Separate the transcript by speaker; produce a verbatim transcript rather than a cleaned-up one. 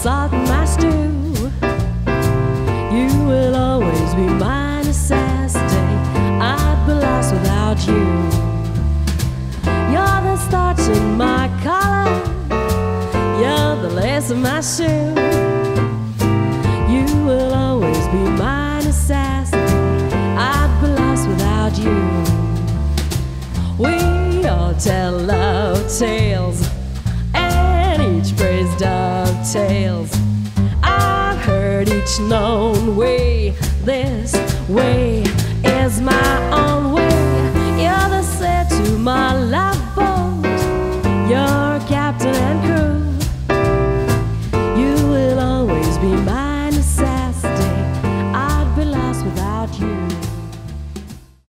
Speaker 1: salt in my stew. You will always be my necessity. I'd be lost without you. You're the starch in my collar. You're the lace in my shoe. You will always be my necessity. I'd be lost without you. We all tell love tales, and each praise dovetails. I've heard each known way, this way.